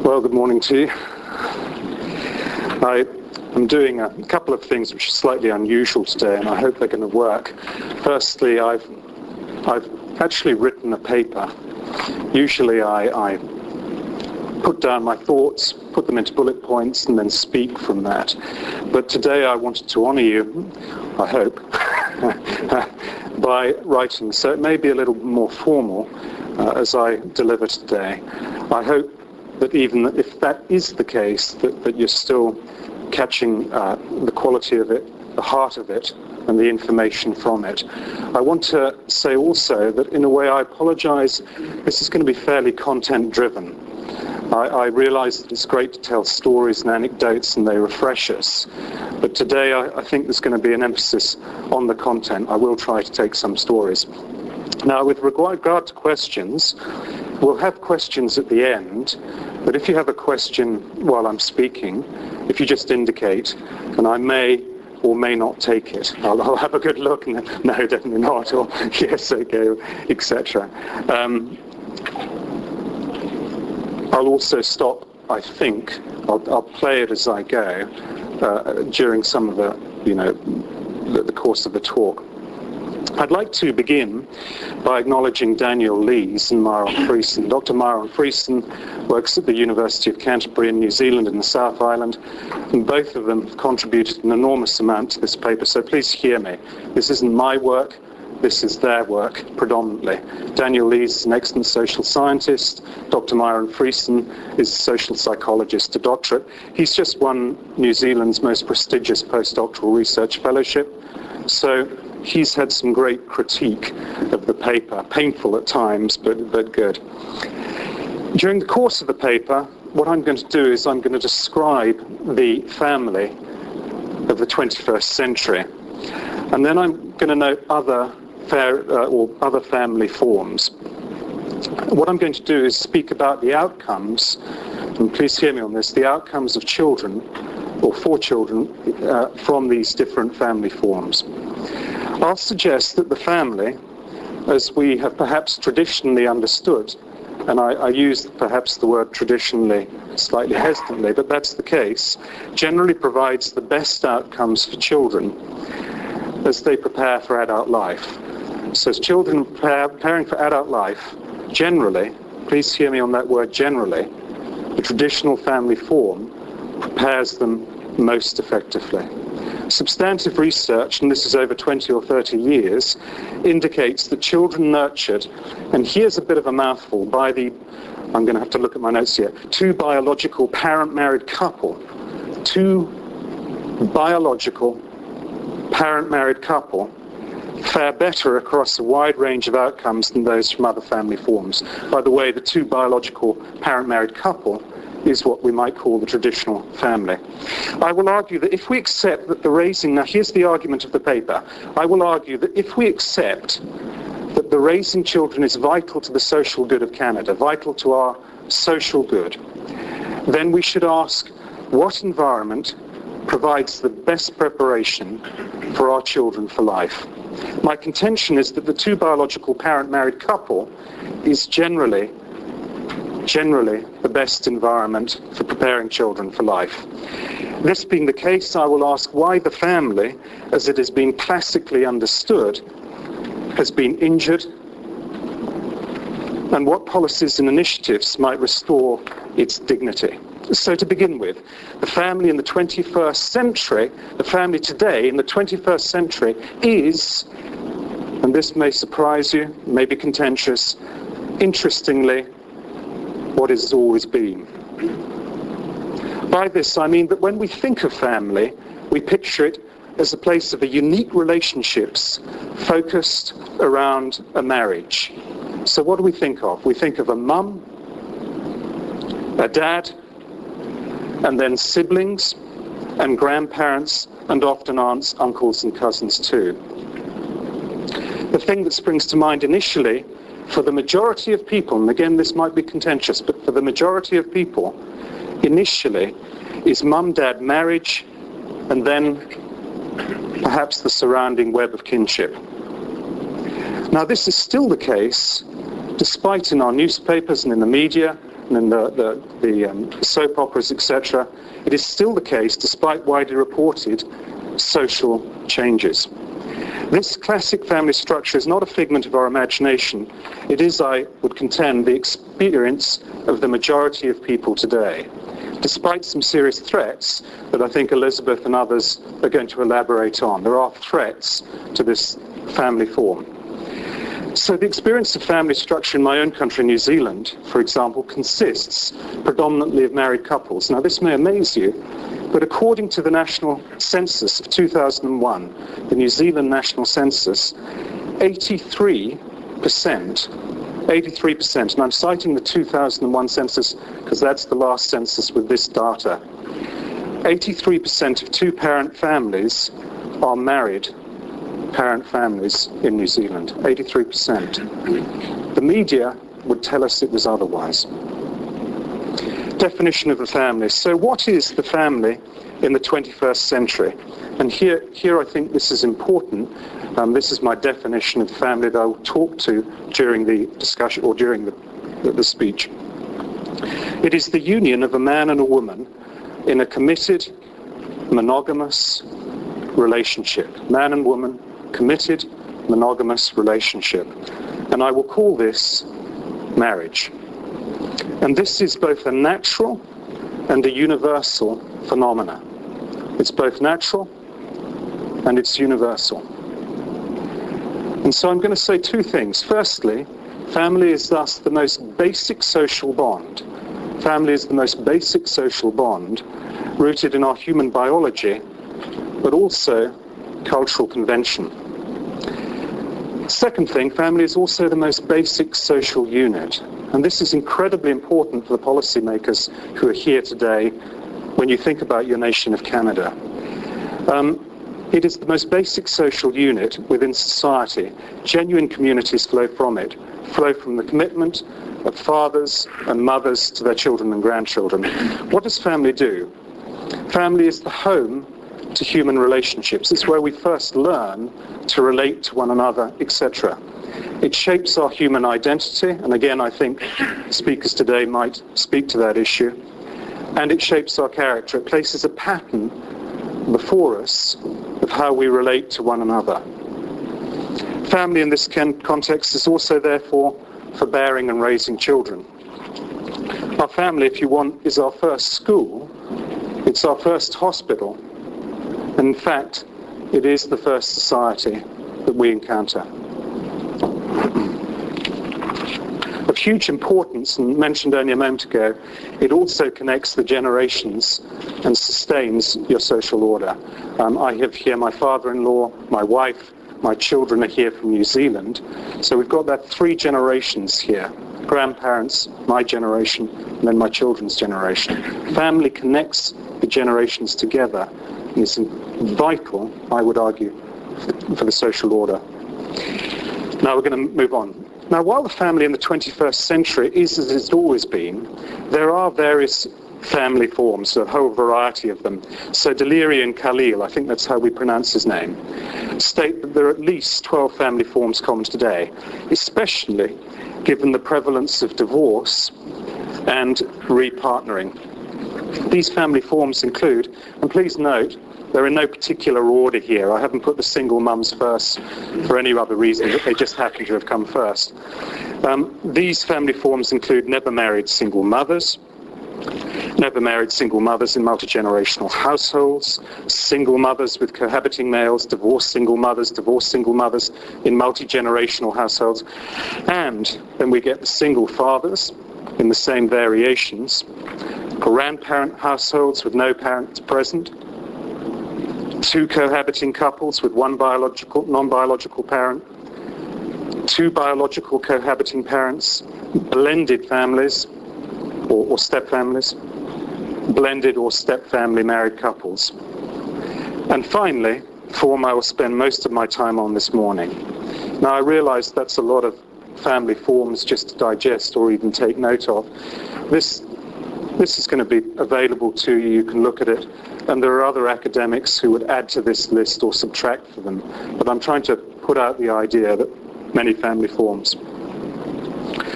Well, good morning to you. I'm doing a couple of things which are slightly unusual today, and I hope they're going to work. Firstly, I've actually written a paper. Usually I put down my thoughts, put them into bullet points, and then speak from that. But today I wanted to honour you, I hope, by writing. So it may be a little more formal as I deliver today. I hope that even if that is the case, that you're still catching the quality of it, the heart of it, and the information from it. I want to say also that in a way I apologize. This is going to be fairly content-driven. I realize that it's great to tell stories and anecdotes and they refresh us. But today I think there's going to be an emphasis on the content. I will try to take some stories. Now, with regard to questions, we'll have questions at the end, but if you have a question while I'm speaking, if you just indicate, and I may or may not take it. I'll have a good look, and no, definitely not, or yes, okay, etc. I'll also stop, I think, I'll play it as I go during some of the course of the talk. I'd like to begin by acknowledging Daniel Lees and Myron Friesen. Dr. Myron Friesen works at the University of Canterbury in New Zealand in the South Island, and both of them have contributed an enormous amount to this paper, so please hear me. This isn't my work, this is their work predominantly. Daniel Lees is an excellent social scientist. Dr. Myron Friesen is a social psychologist, a doctorate. He's just won New Zealand's most prestigious postdoctoral research fellowship, so he's had some great critique of the paper, painful at times, but good. During the course of the paper, what I'm going to do is I'm going to describe the family of the 21st century, and then I'm going to note other family forms. What I'm going to do is speak about the outcomes, and please hear me on this, the outcomes of children, or for children, from these different family forms. I'll suggest that the family, as we have perhaps traditionally understood, and I use perhaps the word traditionally slightly hesitantly, but that's the case, generally provides the best outcomes for children as they prepare for adult life. So as children preparing for adult life, generally, please hear me on that word generally, the traditional family form prepares them most effectively. Substantive research, and this is over 20 or 30 years, indicates that children nurtured, and here's a bit of a mouthful, by the, I'm going to have to look at my notes here, two biological parent-married couple fare better across a wide range of outcomes than those from other family forms. By the way, the two biological parent-married couple is what we might call the traditional family. I will argue that if we accept that the raising, now here's the argument of the paper, I will argue that if we accept that the raising children is vital to the social good of Canada, vital to our social good, then we should ask what environment provides the best preparation for our children for life. My contention is that the two biological parent-married couple is generally the best environment for preparing children for life. This being the case, I will ask why the family, as it has been classically understood, has been injured, and what policies and initiatives might restore its dignity. So to begin with, the family in the 21st century, the family today in the 21st century is, and this may surprise you, may be contentious, interestingly, what it has always been. By this I mean that when we think of family, we picture it as a place of unique relationships focused around a marriage. So what do we think of? We think of a mum, a dad, and then siblings and grandparents, and often aunts, uncles and cousins too. The thing that springs to mind initially for the majority of people, and again this might be contentious, but for the majority of people, initially is mum-dad marriage, and then perhaps the surrounding web of kinship. Now this is still the case, despite in our newspapers and in the media and in the soap operas, etc., it is still the case, despite widely reported social changes. This classic family structure is not a figment of our imagination. It is, I would contend, the experience of the majority of people today, despite some serious threats that I think Elizabeth and others are going to elaborate on. There are threats to this family form. So the experience of family structure in my own country, New Zealand, for example, consists predominantly of married couples. Now, this may amaze you, but according to the National Census of 2001, the New Zealand National Census, 83%, and I'm citing the 2001 census because that's the last census with this data, 83% of two-parent families are married parent families in New Zealand, 83%. The media would tell us it was otherwise. Definition of the family. So what is the family in the 21st century? And here I think this is important. This is my definition of the family that I will talk to during the discussion or during the speech. It is the union of a man and a woman in a committed, monogamous relationship. Man and woman, committed, monogamous relationship. And I will call this marriage. And this is both a natural and a universal phenomena. It's both natural and it's universal. And so I'm going to say two things. Firstly, family is thus the most basic social bond. Family is the most basic social bond rooted in our human biology, but also cultural convention. Second thing, family is also the most basic social unit. And this is incredibly important for the policymakers who are here today when you think about your nation of Canada. It is the most basic social unit within society. Genuine communities flow from it, flow from the commitment of fathers and mothers to their children and grandchildren. What does family do? Family is the home to human relationships. It's where we first learn to relate to one another, etc. It shapes our human identity, and again I think speakers today might speak to that issue, and it shapes our character. It places a pattern before us of how we relate to one another. Family in this context is also therefore for bearing and raising children. Our family, if you want, is our first school, it's our first hospital, and in fact, it is the first society that we encounter. Of huge importance, and mentioned only a moment ago, it also connects the generations and sustains your social order. I have here my father-in-law, my wife, my children are here from New Zealand. So we've got that 3 generations here. Grandparents, my generation, and then my children's generation. Family connects the generations together and is vital, I would argue, for the social order. Now we're going to move on. Now, while the family in the 21st century is as it's always been, there are various family forms, a whole variety of them. So Delirian Khalil, I think that's how we pronounce his name, state that there are at least 12 family forms common today, especially given the prevalence of divorce and repartnering. These family forms include, and please note, they're in no particular order here. I haven't put the single mums first for any other reason, but they just happen to have come first. These family forms include never married single mothers in multi-generational households, single mothers with cohabiting males, divorced single mothers in multi-generational households, and then we get the single fathers in the same variations, grandparent households with no parents present, 2 cohabiting couples with 1 non-biological parent, 2 biological cohabiting parents, blended families or step-families, blended or step-family married couples. And finally, form I will spend most of my time on this morning. Now I realise that's a lot of family forms just to digest or even take note of. This is going to be available to you. You can look at it. And there are other academics who would add to this list or subtract from them. But I'm trying to put out the idea that many family forms.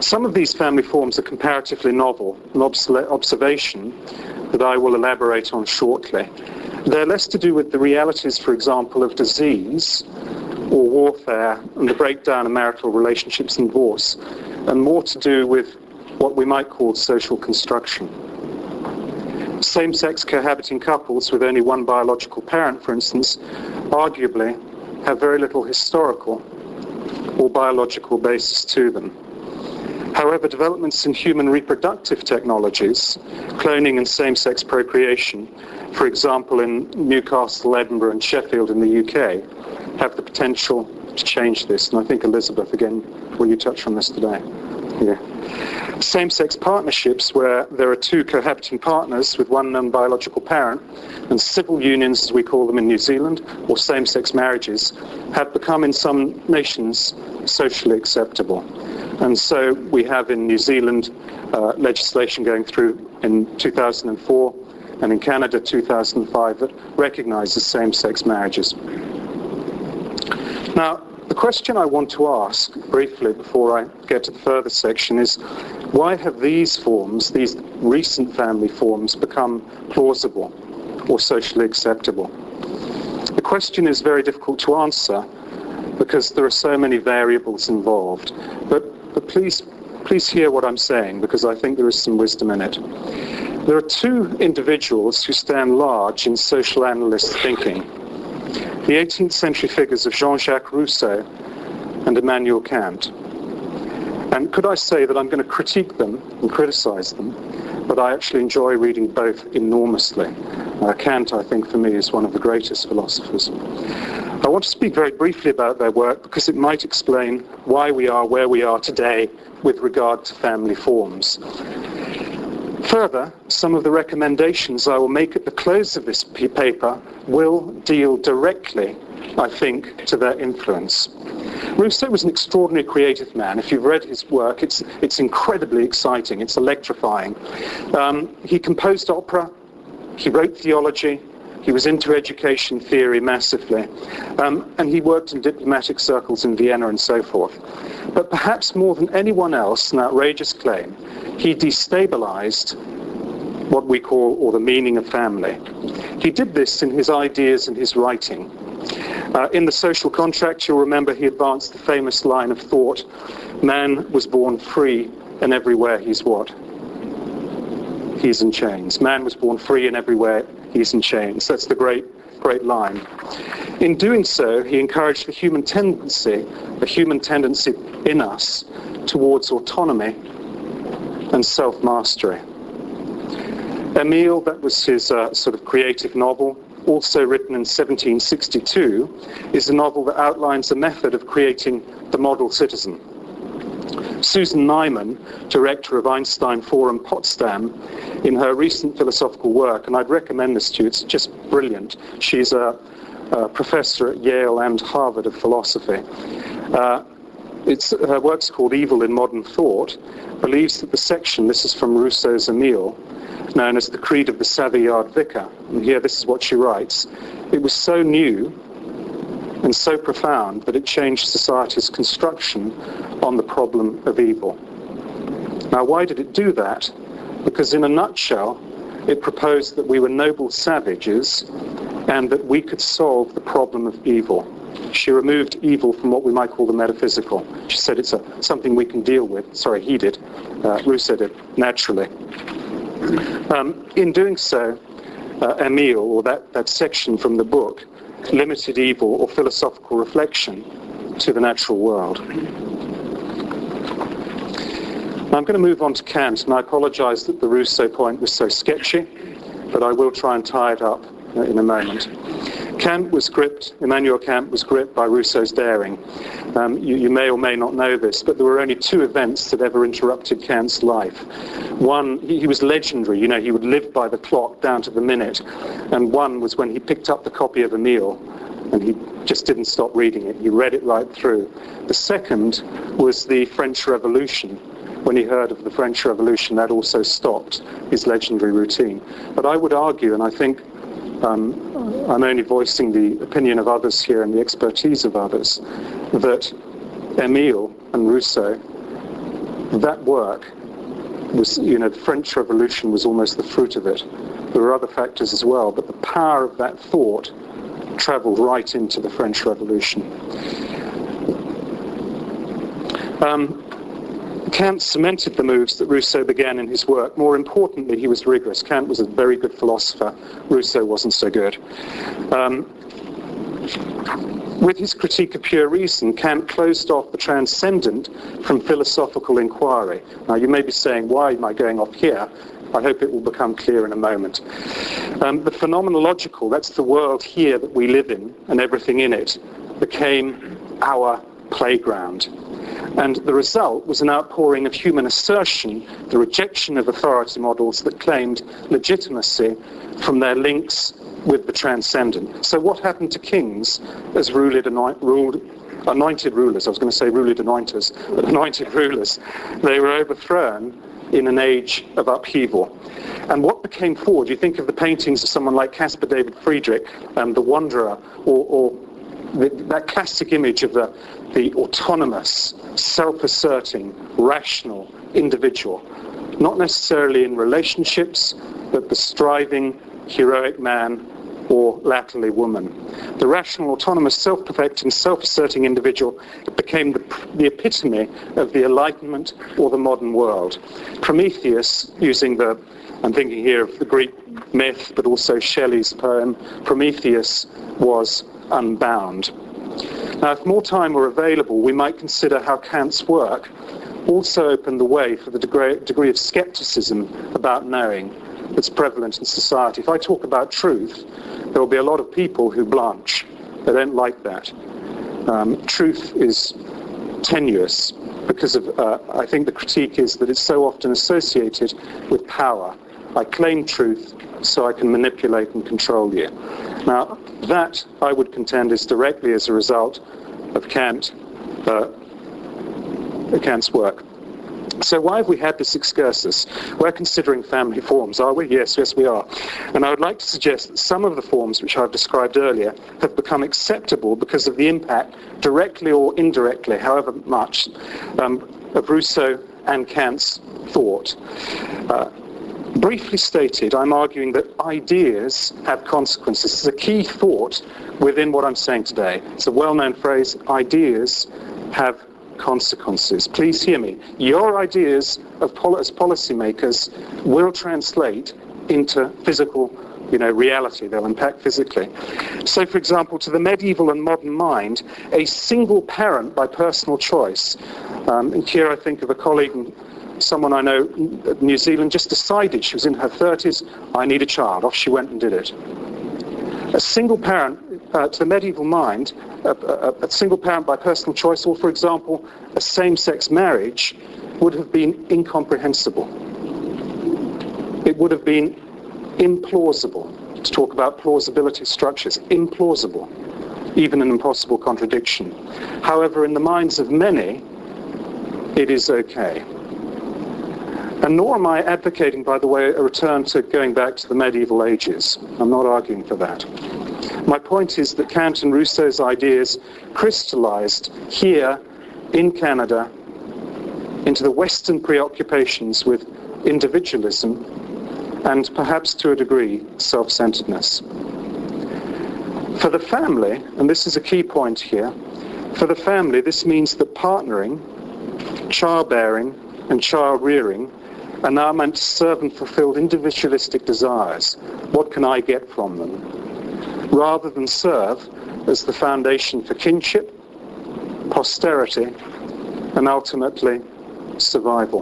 Some of these family forms are comparatively novel, an observation that I will elaborate on shortly. They're less to do with the realities, for example, of disease or warfare and the breakdown of marital relationships and divorce, and more to do with what we might call social construction. Same-sex cohabiting couples with only one biological parent, for instance, arguably have very little historical or biological basis to them. However, developments in human reproductive technologies, cloning and same-sex procreation, for example in Newcastle, Edinburgh and Sheffield in the UK, have the potential to change this. And I think, Elizabeth, again, will you touch on this today? Yeah. Same-sex partnerships where there are two cohabiting partners with one non-biological parent, and civil unions, as we call them in New Zealand, or same-sex marriages, have become in some nations socially acceptable. And so we have in New Zealand legislation going through in 2004 and in Canada 2005 that recognises same-sex marriages. Now, the question I want to ask briefly before I get to the further section is, why have these forms, these recent family forms, become plausible or socially acceptable? The question is very difficult to answer because there are so many variables involved. But please hear what I'm saying, because I think there is some wisdom in it. There are two individuals who stand large in social analyst thinking: the 18th century figures of Jean-Jacques Rousseau and Immanuel Kant. And could I say that I'm going to critique them and criticize them, but I actually enjoy reading both enormously. Kant, I think, for me, is one of the greatest philosophers. I want to speak very briefly about their work because it might explain why we are where we are today with regard to family forms. Further, some of the recommendations I will make at the close of this paper will deal directly, I think, to their influence. Rousseau was an extraordinary creative man. If you've read his work, it's incredibly exciting, it's electrifying. He composed opera, he wrote theology, he was into education theory massively, and he worked in diplomatic circles in Vienna and so forth. But perhaps more than anyone else, an outrageous claim, he destabilized what we call, or the meaning of family. He did this in his ideas and his writing. In The Social Contract, you'll remember he advanced the famous line of thought, man was born free, and everywhere he's what? He's in chains. Man was born free, and everywhere he's in chains. That's the great line. In doing so, he encouraged the human tendency in us towards autonomy and self-mastery. Emile, that was his sort of creative novel, also written in 1762, is a novel that outlines a method of creating the model citizen. Susan Nyman, director of Einstein Forum Potsdam, in her recent philosophical work, and I'd recommend this to you, it's just brilliant. She's a professor at Yale and Harvard of philosophy. Her work's called Evil in Modern Thought, believes that the section, this is from Rousseau's Emile, known as the Creed of the Savoyard Vicar, and here this is what she writes: it was so new and so profound that it changed society's construction on the problem of evil. Now, why did it do that? Because in a nutshell, it proposed that we were noble savages and that we could solve the problem of evil. She removed evil from what we might call the metaphysical. She said it's something we can deal with. Sorry, he did. Rousseau did, naturally. In doing so, Emile, or that section from the book, limited evil or philosophical reflection to the natural world. Now I'm going to move on to Kant, and I apologize that the Rousseau point was so sketchy, but I will try and tie it up in a moment. Immanuel Kant was gripped by Rousseau's daring. You may or may not know this, but there were only two events that ever interrupted Kant's life. One, he was legendary, he would live by the clock down to the minute, and one was when he picked up the copy of Emile, and he just didn't stop reading it. He read it right through. The second was the French Revolution. When he heard of the French Revolution, that also stopped his legendary routine. But I would argue, and I think I'm only voicing the opinion of others here and the expertise of others, that Emile and Rousseau that work was, the French Revolution was almost the fruit of it. There were other factors as well, but the power of that thought travelled right into the French Revolution. Kant cemented the moves that Rousseau began in his work. More importantly, he was rigorous. Kant was a very good philosopher. Rousseau wasn't so good. With his critique of pure reason, Kant closed off the transcendent from philosophical inquiry. Now, you may be saying, why am I going off here? I hope it will become clear in a moment. The phenomenological, that's the world here that we live in and everything in it, became our playground. And the result was an outpouring of human assertion, the rejection of authority models that claimed legitimacy from their links with the transcendent. So what happened to kings as anointed rulers? I was going to say ruled anointers, but anointed rulers. They were overthrown in an age of upheaval. And what became forward, you think of the paintings of someone like Caspar David Friedrich, the Wanderer, or that classic image of the autonomous, self-asserting, rational individual, not necessarily in relationships, but the striving, heroic man or latterly woman. The rational, autonomous, self-perfecting, self-asserting individual became the epitome of the Enlightenment or the modern world. Prometheus, I'm thinking here of the Greek myth, but also Shelley's poem, Prometheus was unbound. Now, if more time were available, we might consider how Kant's work also opened the way for the degree of skepticism about knowing that's prevalent in society. If I talk about truth, there will be a lot of people who blanch. They don't like that. Truth is tenuous because of, I think the critique is that it's so often associated with power. I claim truth so I can manipulate and control you. Now, that, I would contend, is directly as a result of Kant's work. So why have we had this excursus? We're considering family forms, are we? Yes, we are. And I would like to suggest that some of the forms which I've described earlier have become acceptable because of the impact, directly or indirectly, however much, of Rousseau and Kant's thought. Briefly stated, I'm arguing that ideas have consequences. It's a key thought within what I'm saying today. It's a well-known phrase, ideas have consequences. Please hear me. Your ideas as policymakers will translate into physical reality. They'll impact physically. So, for example, to the medieval and modern mind, a single parent by personal choice, and here I think of a colleague, someone I know in New Zealand, just decided, she was in her 30s, I need a child. Off she went and did it. A single parent, to the medieval mind, a single parent by personal choice, or, for example, a same-sex marriage, would have been incomprehensible. It would have been implausible, to talk about plausibility structures, implausible, even an impossible contradiction. However, in the minds of many, it is okay. And nor am I advocating, by the way, a return to going back to the medieval ages. I'm not arguing for that. My point is that Kant and Rousseau's ideas crystallized here in Canada into the Western preoccupations with individualism and perhaps to a degree self-centeredness. For the family, and this is a key point here, for the family this means that partnering, childbearing and child rearing are now meant to serve and fulfill individualistic desires. What can I get from them? Rather than serve as the foundation for kinship, posterity, and ultimately survival.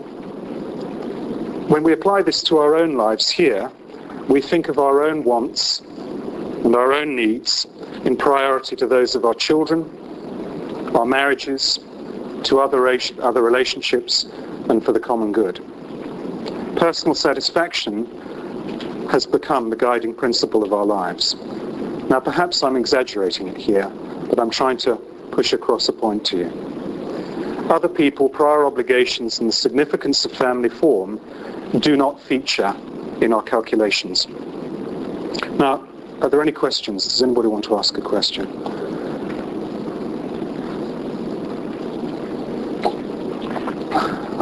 When we apply this to our own lives here, we think of our own wants and our own needs in priority to those of our children, our marriages, to other relationships, and for the common good. Personal satisfaction has become the guiding principle of our lives. Now, perhaps I'm exaggerating it here, but I'm trying to push across a point to you. Other people, prior obligations, and the significance of family form do not feature in our calculations. Now, are there any questions? Does anybody want to ask a question?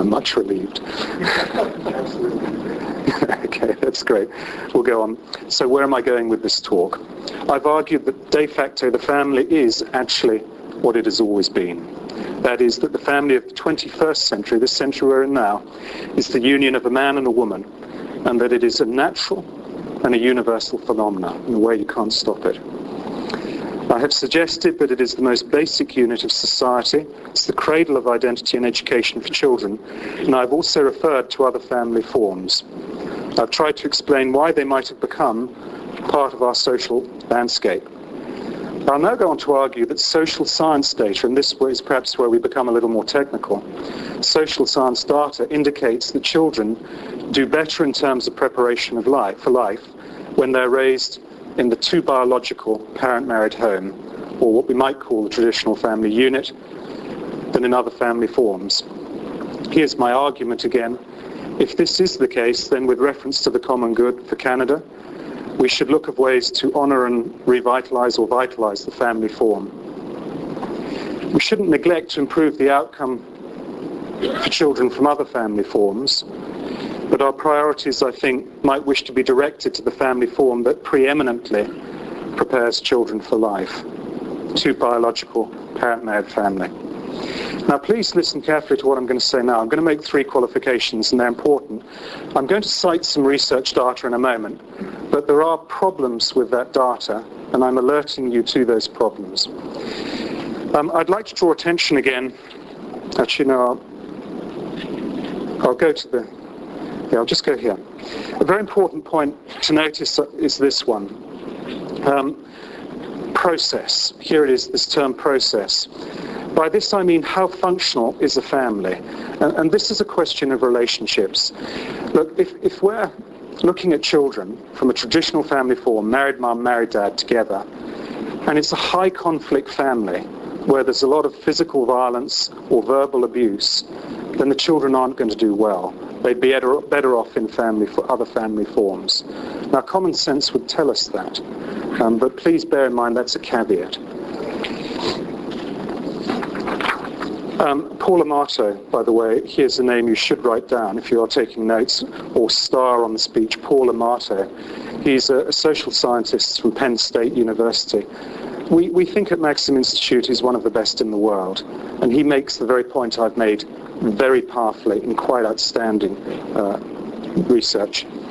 I'm much relieved. Okay, that's great. We'll go on. So where am I going with this talk? I've argued that de facto the family is actually what it has always been. That is, that the family of the 21st century, this century we're in now, is the union of a man and a woman, and that it is a natural and a universal phenomenon, in a way you can't stop it. I have suggested that it is the most basic unit of society, it's the cradle of identity and education for children, and I've also referred to other family forms. I've tried to explain why they might have become part of our social landscape. I'll now go on to argue that social science data, and this is perhaps where we become a little more technical, social science data indicates that children do better in terms of preparation of for life when they're raised in the two biological parent-married home, or what we might call the traditional family unit, than in other family forms. Here's my argument again. If this is the case, then with reference to the common good for Canada, we should look at ways to honour and revitalise or vitalise the family form. We shouldn't neglect to improve the outcome for children from other family forms, but our priorities, I think, might wish to be directed to the family form that preeminently prepares children for life, two biological parent-married family. Now please listen carefully to what I'm going to say now. I'm going to make three qualifications, and they're important. I'm going to cite some research data in a moment, but there are problems with that data, and I'm alerting you to those problems. I'd like to draw attention again. Actually, no, I'll go to the... Yeah, I'll just go here. A very important point to notice is this one. Process. Here it is, this term process. By this I mean how functional is a family? And this is a question of relationships. Look, if we're looking at children from a traditional family form, married mum, married dad together, and it's a high conflict family where there's a lot of physical violence or verbal abuse, then the children aren't going to do well. They'd be better off in other family forms. Now, common sense would tell us that, but please bear in mind that's a caveat. Paul Amato, by the way, here's a name you should write down if you are taking notes or star on the speech. Paul Amato. He's a social scientist from Penn State University. We think at Maxim Institute he's one of the best in the world, and he makes the very point I've made very powerfully in quite outstanding research.